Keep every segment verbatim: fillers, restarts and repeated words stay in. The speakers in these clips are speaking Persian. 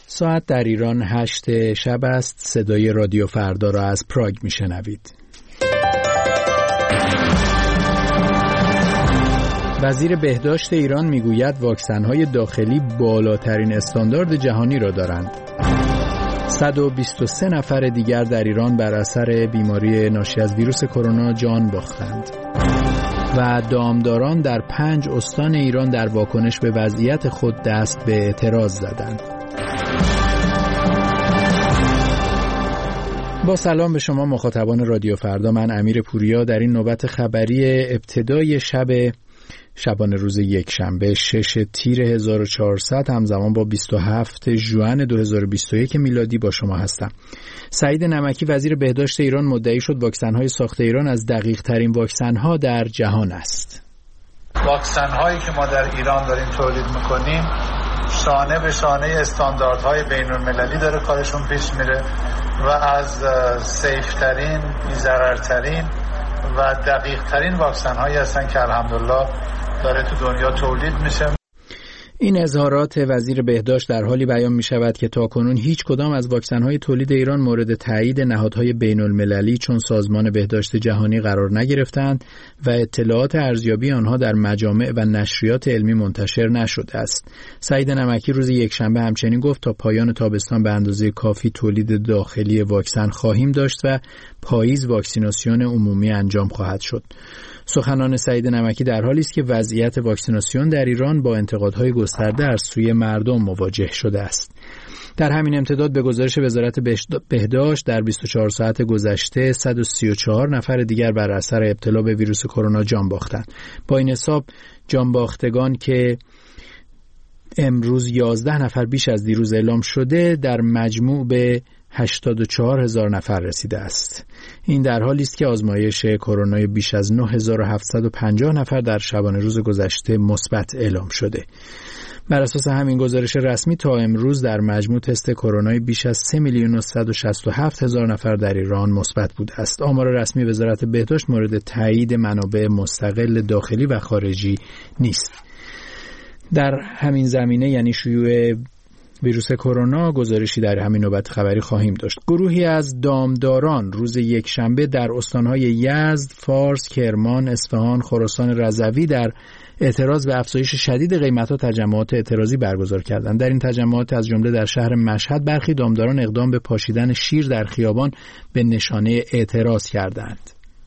ساعت در ایران هشت شب است. صدای رادیو فردا را از پراگ میشنوید. وزیر بهداشت ایران میگوید واکسن‌های داخلی بالاترین استاندارد جهانی را دارند. صد و بیست و سه نفر دیگر در ایران بر اثر بیماری ناشی از ویروس کرونا جان باختند. و دامداران در پنج استان ایران در واکنش به وضعیت خود دست به اعتراض زدند. با سلام به شما مخاطبان رادیو فردا، من امیر پوریا در این نوبت خبری ابتدای شب شبانه روز یک شنبه شش تیر هزار و چهارصد همزمان با بیست و هفت ژوئن دو هزار و بیست و یک میلادی با شما هستم. سعید نمکی وزیر بهداشت ایران مدعی شد واکسن‌های ساخت ایران از دقیق‌ترین واکسن‌ها در جهان است. واکسن‌هایی که ما در ایران داریم تولید می‌کنیم شانه به شانه استانداردهای بین‌المللی داره کارشون پیش میره و از سیف‌ترین، بی‌ضررترین و دقیق‌ترین واکسن‌هایی هستن که الحمدلله داره تو دنیا تولید میشه. این اظهارات وزیر بهداشت در حالی بیان می شود که تاکنون هیچ کدام از واکسن‌های تولید ایران مورد تایید نهادهای بین‌المللی چون سازمان بهداشت جهانی قرار نگرفتند و اطلاعات ارزیابی آنها در مجامع و نشریات علمی منتشر نشده است. سعید نمکی روز یکشنبه همچنین گفت تا پایان تابستان به اندازه کافی تولید داخلی واکسن خواهیم داشت و پاییز واکسیناسیون عمومی انجام خواهد شد. سخنان سعید نمکی در حالی است که وضعیت واکسیناسیون در ایران با انتقادهای گسترده از سوی مردم مواجه شده است. در همین امتداد به گزارش وزارت بهداشت در بیست و چهار ساعت گذشته صد و سی و چهار نفر دیگر بر اثر ابتلا به ویروس کرونا جان باختند. با این حساب جان باختگان که امروز یازده نفر بیش از دیروز اعلام شده در مجموع به هشتاد و چهار هزار نفر رسیده است. این در حالی است که آزمایش کرونا بیش از نه هزار و هفتصد و پنجاه نفر در شبانه روز گذشته مثبت اعلام شده. بر اساس همین گزارش رسمی تا امروز در مجموع تست کرونا بیش از سه میلیون و صد و شصت و هفت هزار نفر در ایران مثبت بوده است. آمار رسمی وزارت بهداشت مورد تایید منابع مستقل داخلی و خارجی نیست. در همین زمینه یعنی شیوع ویروس کرونا گزارشی در همین نوبت خبری خواهیم داشت. گروهی از دامداران روز یکشنبه در استانهای یزد، فارس، کرمان، اصفهان، خراسان رضوی در اعتراض به افزایش شدید قیمت‌ها تجمعات اعتراضی برگزار کردند. در این تجمعات از جمله در شهر مشهد برخی دامداران اقدام به پاشیدن شیر در خیابان به نشانه اعتراض کردند.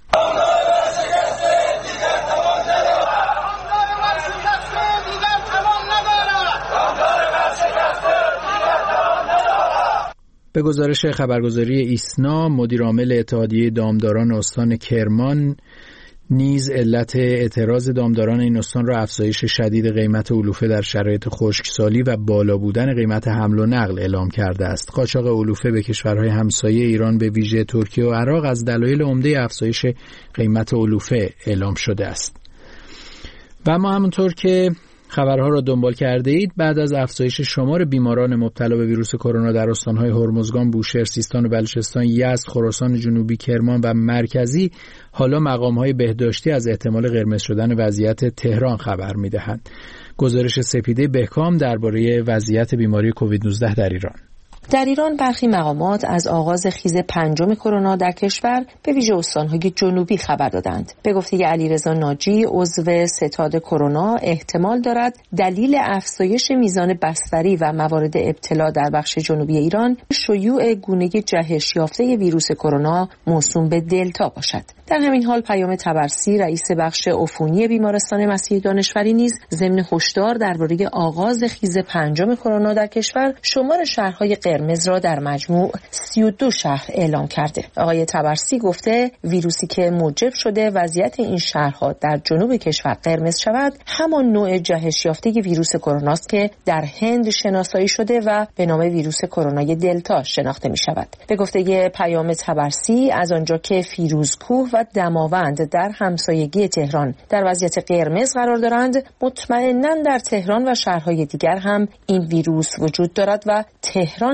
به گزارش خبرگزاری ایسنا، مدیر عامل اتحادیه دامداران استان کرمان نیز علت اعتراض دامداران این استان را افزایش شدید قیمت علوفه در شرایط خشکسالی و بالا بودن قیمت حمل و نقل اعلام کرده است. قاچاق علوفه به کشورهای همسایه ایران به ویژه ترکیه و عراق از دلایل عمده افزایش قیمت علوفه اعلام شده است. و اما همونطور که خبرها را دنبال کرده اید، بعد از افزایش شمار بیماران مبتلا به ویروس کرونا در استان‌های هرمزگان، بوشهر، سیستان و بلوچستان، یزد، خراسان جنوبی، کرمان و مرکزی، حالا مقام‌های بهداشتی از احتمال قرمز شدن وضعیت تهران خبر می‌دهند. گزارش سپیده بهکام درباره وضعیت بیماری کووید نوزده در ایران. در ایران برخی مقامات از آغاز خیز پنجم کرونا در کشور به ویژه استان‌های جنوبی خبر دادند. به گفته علیرضا ناجی، عضو ستاد کرونا، احتمال دارد دلیل افزایش میزان بستری و موارد ابتلا در بخش جنوبی ایران شیوع گونه جهش یافته ویروس کرونا موسوم به دلتا باشد. در همین حال پیام طبرسی، رئیس بخش عفونی بیمارستان مسیح دانشوری، نیز ضمن هشدار درباره آغاز خیز پنجم کرونا در کشور شمار شهرهای قرمز را در مجموع سی و دو شهر اعلام کرده. آقای طبرسی گفته ویروسی که موجب شده وضعیت این شهرها در جنوب کشور قرمز شود همان نوع جهش یافته ویروس کرونا است که در هند شناسایی شده و به نام ویروس کرونای دلتا شناخته می شود. به گفته پیام طبرسی، از آنجا که فیروزکوه و دماوند در همسایگی تهران در وضعیت قرمز قرار دارند، مطمئناً در تهران و شهرهای دیگر هم این ویروس وجود دارد و تهران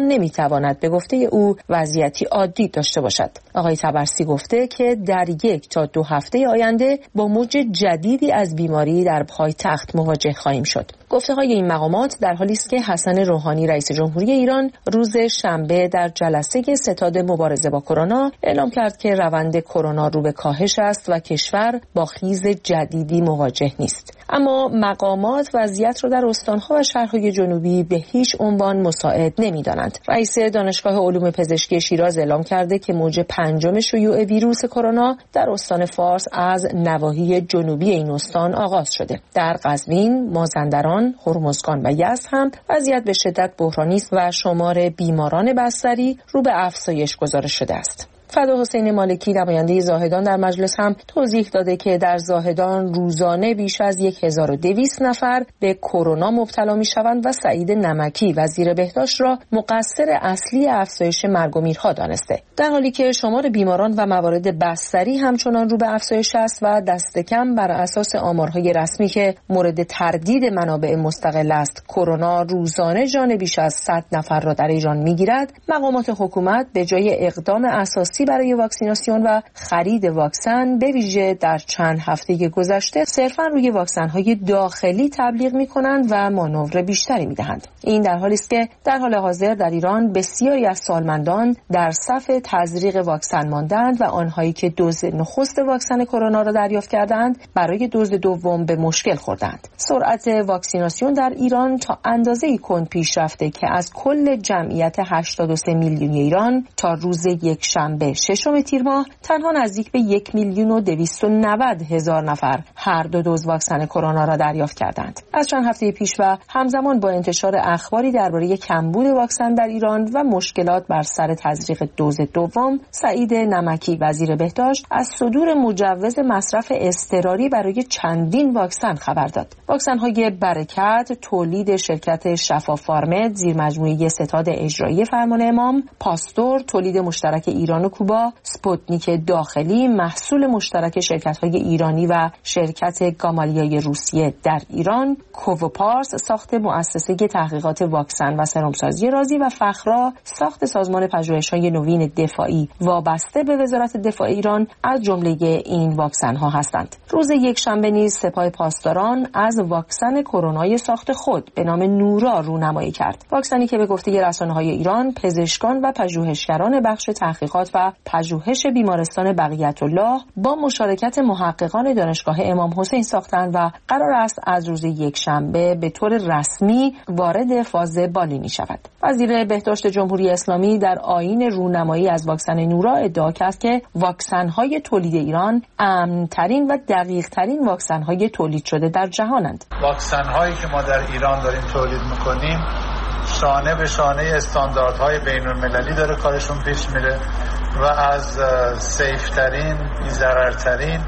نمیتواند به گفته او وضعیتی عادی داشته باشد. آقای طبرسی گفته که در یک تا دو هفته آینده با موج جدیدی از بیماری در پایتخت مواجه خواهیم شد. گفته‌های این مقامات در حالی است که حسن روحانی رئیس جمهوری ایران روز شنبه در جلسه ستاد مبارزه با کرونا اعلام کرد که روند کرونا رو به کاهش است و کشور با خیز جدیدی مواجه نیست. اما مقامات وضعیت را در استان‌ها و شهرهای جنوبی به هیچ عنوان مساعد نمی‌دانند. رئیس دانشگاه علوم پزشکی شیراز اعلام کرده که موج پنجم شیوع ویروس کرونا در استان فارس از نواحی جنوبی این استان آغاز شده. در قزوین، مازندران، هرمزگان و یزد هم وضعیت به شدت بحرانی است و شمار بیماران بستری رو به افزایش گزارش شده است. فدا حسین مالکی نماینده زاهدان در مجلس هم توضیح داده که در زاهدان روزانه بیش از هزار و دویست نفر به کرونا مبتلا می‌شوند و سعید نمکی وزیر بهداشت را مقصر اصلی افزایش مرگ و میرها دانسته، در حالی که شمار بیماران و موارد بستری همچنان رو به افزایش است و دست کم بر اساس آمارهای رسمی که مورد تردید منابع مستقل است کرونا روزانه جان بیش از صد نفر را در ایران می‌گیرد. مقامات حکومت به جای اقدام اساسی برای واکسیناسیون و خرید واکسن به ویژه در چند هفته گذشته صرفاً روی واکسن‌های داخلی تبلیغ می‌کنند و مانور بیشتری می‌دهند. این در حالی است که در حال حاضر در ایران بسیاری از سالمندان در صف تزریق واکسن ماندند و آنهایی که دوز نخست واکسن کرونا را دریافت کردند برای دوز دوم به مشکل خوردند. سرعت واکسیناسیون در ایران تا اندازه‌ای کند پیش رفته که از کل جمعیت هشتاد و سه میلیونی ایران تا روز یک شنبه ششم تیر ماه تنها نزدیک به یک میلیون و دویست و نود هزار نفر هر دو دوز واکسن کرونا را دریافت کردند. از چند هفته پیش و همزمان با انتشار اخباری درباره کمبود واکسن در ایران و مشکلات بر سر تزریق دوز دوم، سعید نمکی وزیر بهداشت از صدور مجوز مصرف اضطراری برای چندین واکسن خبر داد. واکسن‌های برکت تولید شرکت شفا فارمد زیر مجموعه ستاد اجرایی فرمان امام، پاستور تولید مشترک ایران و کوبا، سپوتنیک داخلی محصول مشترک شرکت‌های ایرانی و شرکت گامالیای روسیه در ایران، کووپارس ساخت مؤسسه تحقیقات واکسن و سرمسازی رازی و فخرا ساخت سازمان پژوهش‌های نوین دفاعی وابسته به وزارت دفاع ایران از جمله این واکسن‌ها هستند. روز یکشنبه نیز سپاه پاسداران از واکسن کرونای ساخت خود به نام نورا رونمایی کرد. واکسنی که به گفته رسانه‌های ایران پزشکان و پژوهشگران بخش تحقیقات و پژوهش بیمارستان بقیت الله با مشارکت محققان دانشگاه امام حسین ساختند و قرار است از روز یکشنبه به طور رسمی وارد فاز بالینی شود. وزیر بهداشت جمهوری اسلامی در آیین رونمایی از واکسن نورا ادعا کرد که واکسن‌های تولید ایران امن‌ترین و دقیق‌ترین واکسن‌های تولید شده در جهانند. واکسن‌هایی که ما در ایران داریم تولید می‌کنیم شانه به شانه استانداردهای بین‌المللی داره کارشون پیش میره و از سیفترین، بی‌ضررترین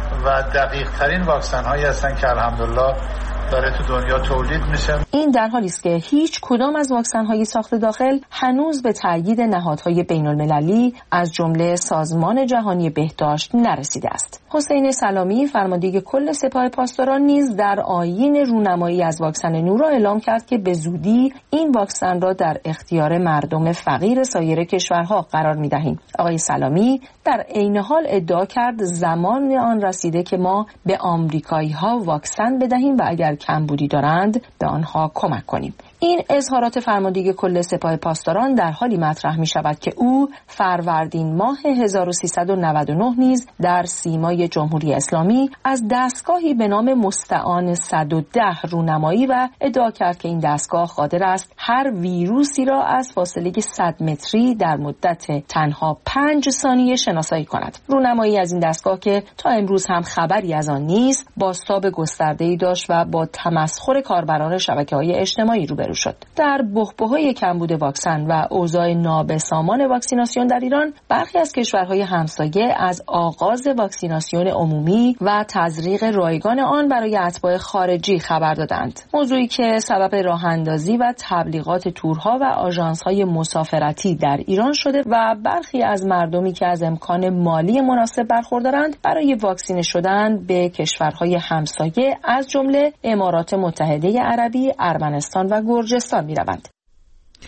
و دقیق‌ترین واکسن‌هایی هستن که الحمدلله داره تو دنیا تولید میشه. این در حالی است که هیچ کدام از واکسن‌های ساخت داخل هنوز به تایید نهادهای بین‌المللی از جمله سازمان جهانی بهداشت نرسیده است. حسین سلامی فرمانده کل سپاه پاسداران نیز در آیین رونمایی از واکسن نورا اعلام کرد که به زودی این واکسن را در اختیار مردم فقیر سایر کشورها قرار می‌دهیم. آقای سلامی در عین حال ادعا کرد زمان آن رسیده که ما به آمریکایی‌ها واکسن بدهیم و اگر کمبودی دارند به آنها کمک کنیم. این اظهارات فرمانده کل سپاه پاسداران در حالی مطرح می شود که او فروردین ماه هزار و سیصد و نود و نه نیز در سیمای جمهوری اسلامی از دستگاهی به نام مستعان صد و ده رونمایی و ادعا کرد که این دستگاه قادر است هر ویروسی را از فاصله صد متری در مدت تنها پنج ثانیه شناسایی کند. رونمایی از این دستگاه که تا امروز هم خبری از آن نیست، بازتاب گسترده‌ای داشت و با تمسخر کاربران شبکه‌های اجتماعی روبرو شد. در بحبوحه کمبود واکسن و اوضاع نابسامان واکسیناسیون در ایران، برخی از کشورهای همسایه از آغاز واکسیناسیون عمومی و تزریق رایگان آن برای اتباع خارجی خبر دادند. موضوعی که سبب راه‌اندازی و تبلیغات تورها و آژانس‌های مسافرتی در ایران شده و برخی از مردمی که از امکان مالی مناسب برخوردارند برای واکسینه شدن به کشورهای همسایه از جمله امارات متحده عربی، ارمنستان و گرجستان می روند.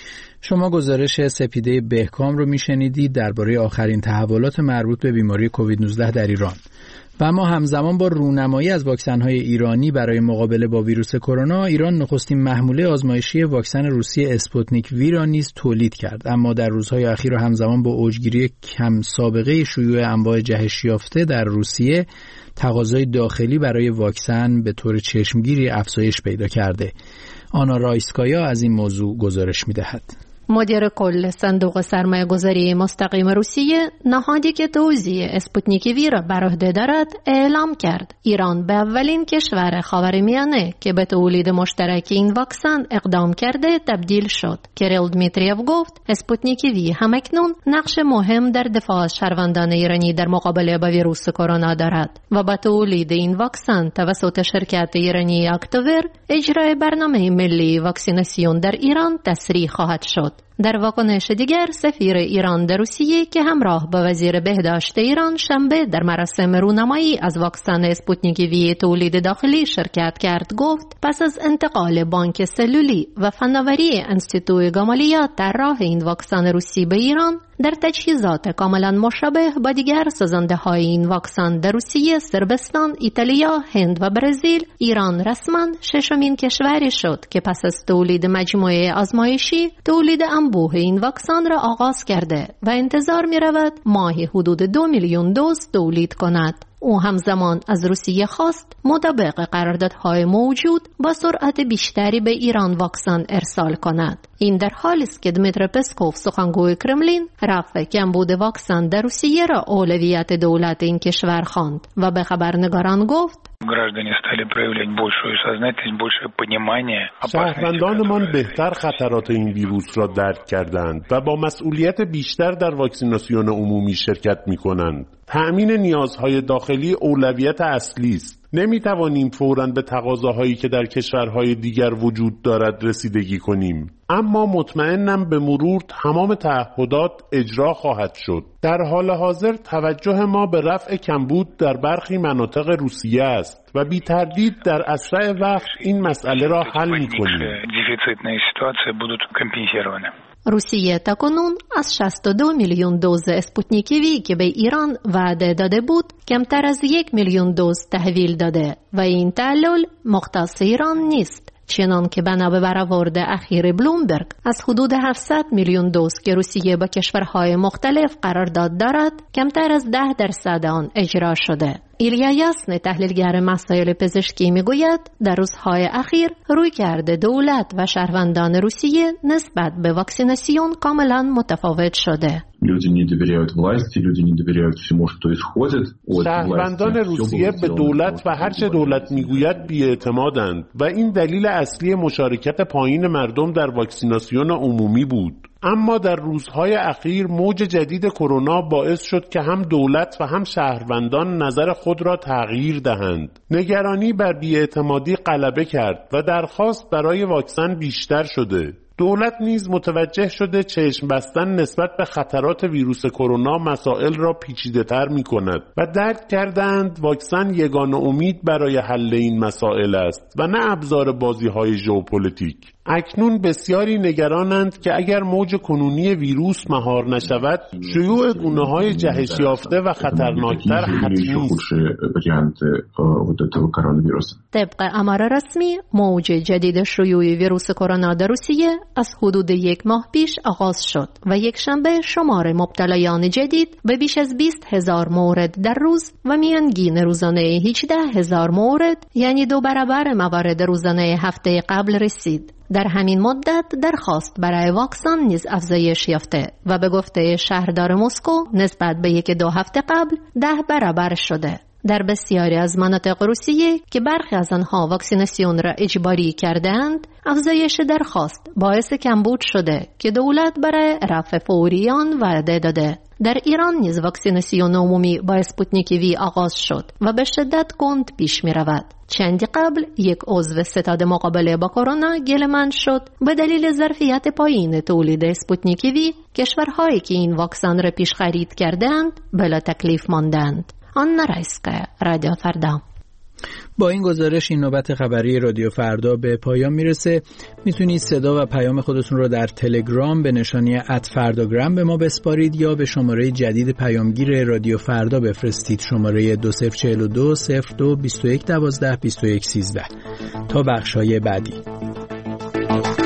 شما گزارش سپیده بهکام رو میشنیدید درباره آخرین تحولات مربوط به بیماری کووید نوزده در ایران. و ما همزمان با رونمایی از واکسن‌های ایرانی برای مقابله با ویروس کرونا، ایران نخستین محموله آزمایشی واکسن روسی اسپوتنیک وی را نیز تولید کرد. اما در روزهای اخیر همزمان با اوجگیری کم سابقه شیوع انواع جهش یافته در روسیه، تقاضای داخلی برای واکسن به طور چشمگیری افزایش پیدا کرده. آنا رایسکایا از این موضوع گزارش می‌دهد. مدیر کل صندوق سرمایه گذاری مستقیم روسیه، نهادی که توزیع اسپوتنیک وی را بر عهده دارد، اعلام کرد ایران به اولین کشور خاورمیانه که به تولید مشترک این واکسن اقدام کرده تبدیل شد. کریل دمیتریف گفت اسپوتنیک وی همکنون نقش مهم در دفاع از شهروندان ایرانی در مقابله با ویروس کرونا دارد و با تولید این واکسن توسط شرکت ایرانی اکتوور، اجرای برنامه ملی واکسیناسیون در ایران تسریع خواهد شد. در واکنش دیگر، سفیر ایران در روسیه که همراه با وزیر بهداشت ایران شنبه در مراسم رونمایی از واکسن اسپوتنیک وی تولید داخلی شرکت کرد، گفت پس از انتقال بانک سلولی و فناوری انستیتوی گامالیا طراح این واکسن روسی به ایران، در تجهیزات کاملا مشابه با دیگر سازنده های این واکسن در روسیه، صربستان، ایتالیا، هند و برزیل، ایران رسما ششمین کشوری شد که پس از تولید مجموعه آزمایشی تولید انبوه این واکسن را آغاز کرده و انتظار می رود ماهی حدود دو میلیون دوز تولید کند. او همزمان از روسیه خواست مطابق قراردادهای موجود با سرعت بیشتری به ایران واکسن ارسال کند. این در حالی است که دمیتر پسکوف، سخنگوی کرملین، رفع کمبود واکسن در روسیه را اولویت دولت این کشور خواند و به خبرنگاران گفت شهروندانمان بهتر خطرات این ویروس را درک کردند و با مسئولیت بیشتر در واکسیناسیون عمومی شرکت می‌کنند. تأمین نیازهای داخلی اولویت اصلی است. نمی‌توانیم فوراً به تقاضاهایی که در کشورهای دیگر وجود دارد رسیدگی کنیم. اما مطمئنم به مرور تمام تعهدات اجرا خواهد شد. در حال حاضر توجه ما به رفع کمبود در برخی مناطق روسیه است و بی تردید در اسرع وقت این مسئله را حل می‌کنیم. روسیه تاکنون از شصت و دو میلیون دوز اسپوتنیک وی که به ایران وعده داده بود، کمتر از یک میلیون دوز تحویل داده و این تعلل مختص ایران نیست. چنان که بنا به برآورد اخیر بلومبرگ، از حدود هفتصد میلیون دوز که روسیه با کشورهای مختلف قرارداد دارد، کمتر از ده درصد آن اجرا شده. ایلیا یاسن، تحلیلگر مسائل پزشکی، میگوید در روزهای اخیر رویکرد دولت و شهروندان روسیه نسبت به واکسیناسیون کاملا متفاوت شده. شهروندان روسیه به دولت و هرچه دولت میگوید بی‌اعتمادند و این دلیل اصلی مشارکت پایین مردم در واکسیناسیون عمومی بود. اما در روزهای اخیر موج جدید کرونا باعث شد که هم دولت و هم شهروندان نظر خود را تغییر دهند. نگرانی بر بی‌اعتمادی غلبه کرد و درخواست برای واکسن بیشتر شده. دولت نیز متوجه شده چشم بستن نسبت به خطرات ویروس کرونا مسائل را پیچیده‌تر می‌کند و درک کردند واکسن یگانه امید برای حل این مسائل است و نه ابزار بازی‌های ژئوپلیتیک. اکنون بسیاری نگرانند که اگر موج کنونی ویروس مهار نشود، شیوع گونه‌های جهش یافته و خطرناکتر حتمی است. طبق آمار رسمی، موج جدید شیوع ویروس کرونا در روسیه از حدود یک ماه پیش آغاز شد و یک شنبه شمار مبتلایان جدید به بیش از بیست هزار مورد در روز و میانگین روزانه هجده هزار مورد، یعنی دو برابر موارد روزانه هفته قبل رسید. در همین مدت درخواست برای واکسن نیز افزایش یافته و به گفته شهردار مسکو نسبت به یک دو هفته قبل ده برابر شده. در بسیاری از مناطق روسیه که برخی از آنها واکسیناسیون را اجباری کردند، افزایش درخواست باعث کمبود شده که دولت برای رفع فوری آن وعده داده. در ایران نیز واکسیناسیون عمومی با اسپوتنیک وی آغاز شد و به شدت کند پیش می رود. چندی قبل یک عضو ستاد مقابله با کرونا گله‌مند شد به دلیل ظرفیت پایین تولید اسپوتنیک وی. کشورهایی که این واکسن را پیش خرید کردند بلا تکلیف ماندند. آنا رایسکایا، رادیو فردا. با این گزارش این نوبت خبری رادیو فردا به پایان میرسه. میتونید صدا و پیام خودتون رو در تلگرام به نشانی ات فرداگرام به ما بسپارید یا به شماره جدید پیامگیر رادیو فردا بفرستید، شماره دو صفر چهل و دو صفر دو بیست و یک دوازده بیست و یک سیزده. تا بخش‌های بعدی.